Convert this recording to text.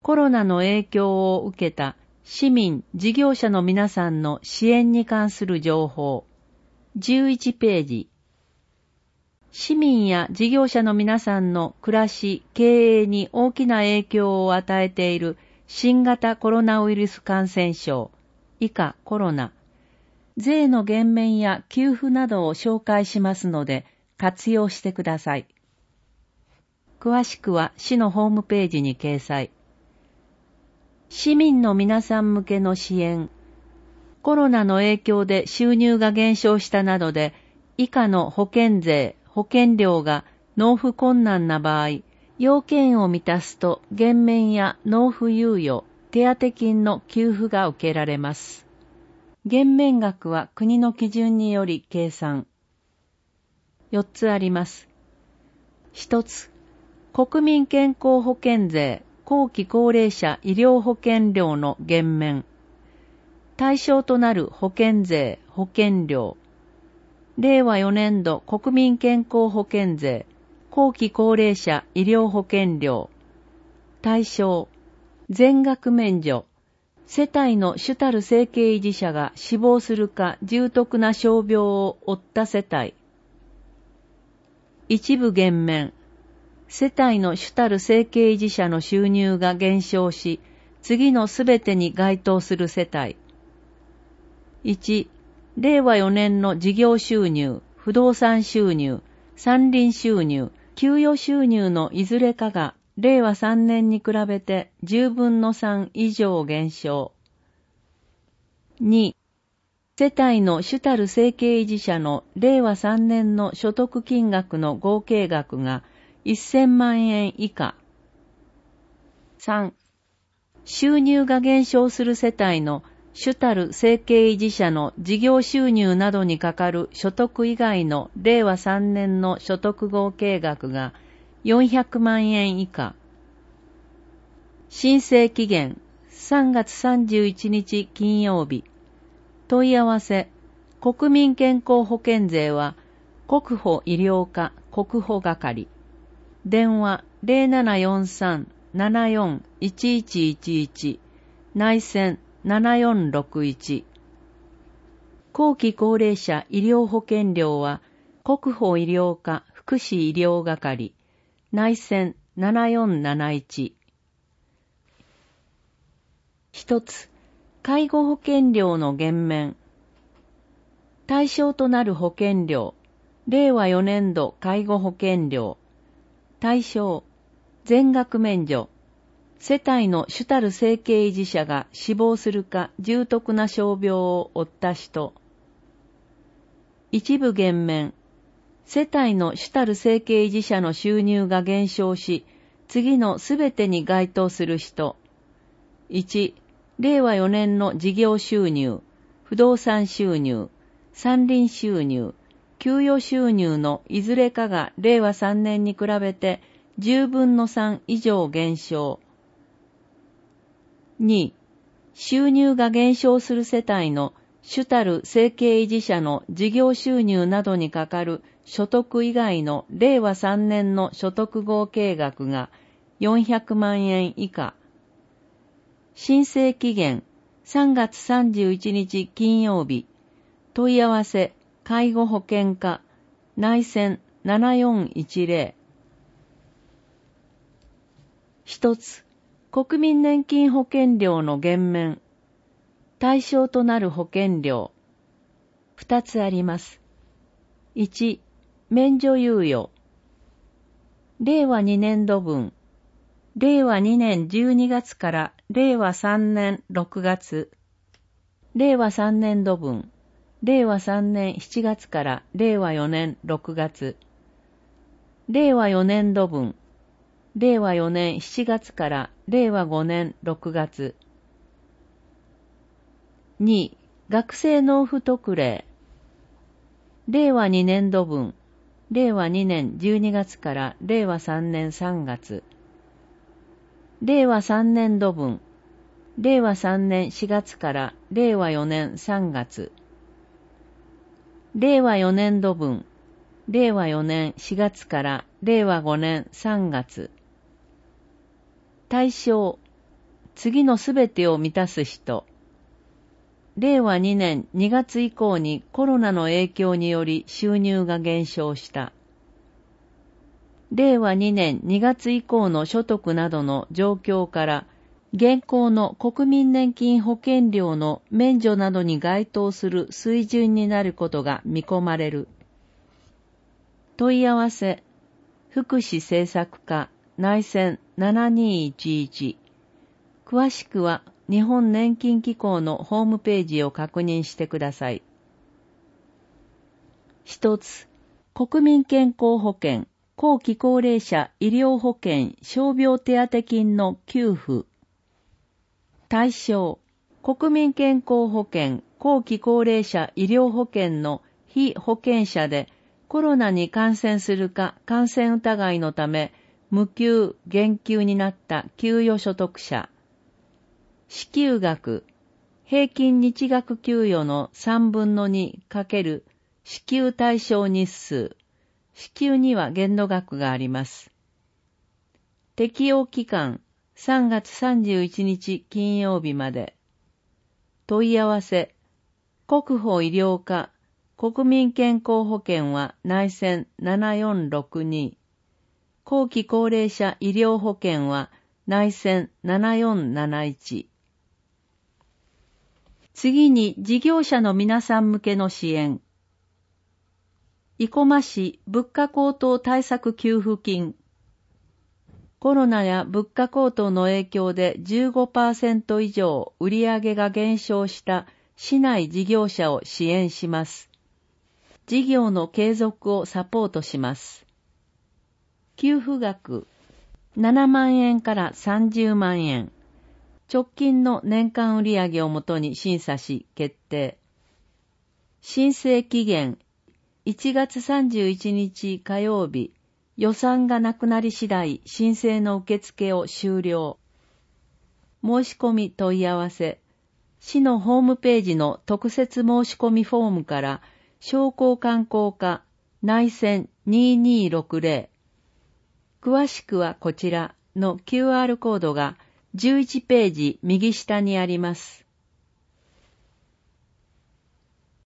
コロナの影響を受けた市民・事業者の皆さんの支援に関する情報。11ページ。市民や事業者の皆さんの暮らし、経営に大きな影響を与えている新型コロナウイルス感染症、以下コロナ。税の減免や給付などを紹介しますので活用してください。詳しくは市のホームページに掲載。市民の皆さん向けの支援。コロナの影響で収入が減少したなどで、以下の保険税、保険料が納付困難な場合、要件を満たすと減免や納付猶予、手当金の給付が受けられます。減免額は国の基準により計算。4つあります。1つ、国民健康保険税、後期高齢者医療保険料の減免。対象となる保険税、保険料。令和4年度国民健康保険税、後期高齢者医療保険料。対象、全額免除。世帯の主たる生計維持者が死亡するか重篤な傷病を負った世帯。一部減免。世帯の主たる生計維持者の収入が減少し、次のすべてに該当する世帯。1、令和4年の事業収入、不動産収入、山林収入、給与収入のいずれかが令和3年に比べて10分の3以上減少。2、世帯の主たる生計維持者の令和3年の所得金額の合計額が1000万円以下。3、収入が減少する世帯の主たる生計維持者の事業収入などにかかる所得以外の令和3年の所得合計額が400万円以下。申請期限3月31日金曜日。問い合わせ、国民健康保険税は国保医療課国保係。電話0743-74-1111内線7461。後期高齢者医療保険料は国保医療課福祉医療係内線7471。一つ、介護保険料の減免。対象となる保険料、令和4年度介護保険料。対象、全額免除。世帯の主たる生計維持者が死亡するか重篤な傷病を負った人。一部減免。世帯の主たる生計維持者の収入が減少し、次のすべてに該当する人。1、令和4年の事業収入、不動産収入、山林収入、給与収入のいずれかが令和3年に比べて10分の3以上減少。2、収入が減少する世帯の主たる生計維持者の事業収入などにかかる所得以外の令和3年の所得合計額が400万円以下。申請期限3月31日金曜日。問い合わせ介護保険課内線7410。一つ、国民年金保険料の減免。対象となる保険料。二つあります。1、免除猶予。令和2年度分。令和2年12月から令和3年6月。令和3年度分。令和3年7月から令和4年6月。令和4年度分。令和4年7月から令和5年6月。2、学生納付特例。令和2年度分。令和2年12月から令和3年3月。令和3年度分。令和3年4月から令和4年3月。令和4年度分。令和4年4月から令和5年3月。対象、 次のすべてを満たす人。令和2年2月以降にコロナの影響により収入が減少した。令和2年2月以降の所得などの状況から、現行の国民年金保険料の免除などに該当する水準になることが見込まれる。問い合わせ、福祉政策課内線7211。詳しくは日本年金機構のホームページを確認してください。一つ、国民健康保険、後期高齢者医療保険傷病手当金の給付。対象、国民健康保険、後期高齢者医療保険の被保険者でコロナに感染するか感染疑いのため無給・減給になった給与所得者。支給額、平均日額給与の3分の2×支給対象日数。支給には限度額があります。適用期間、3月31日金曜日まで。問い合わせ、国保医療課、国民健康保険は内線7462。後期高齢者医療保険は内線7471。次に事業者の皆さん向けの支援。生駒市物価高騰対策給付金。コロナや物価高騰の影響で 15% 以上売上が減少した市内事業者を支援します。事業の継続をサポートします。給付額7万円から30万円。直近の年間売上をもとに審査し決定。申請期限1月31日火曜日。予算がなくなり次第、申請の受付を終了。申し込み問い合わせ。市のホームページの特設申し込みフォームから、商工観光課内線2260。詳しくはこちらの QR コードが11ページ右下にあります。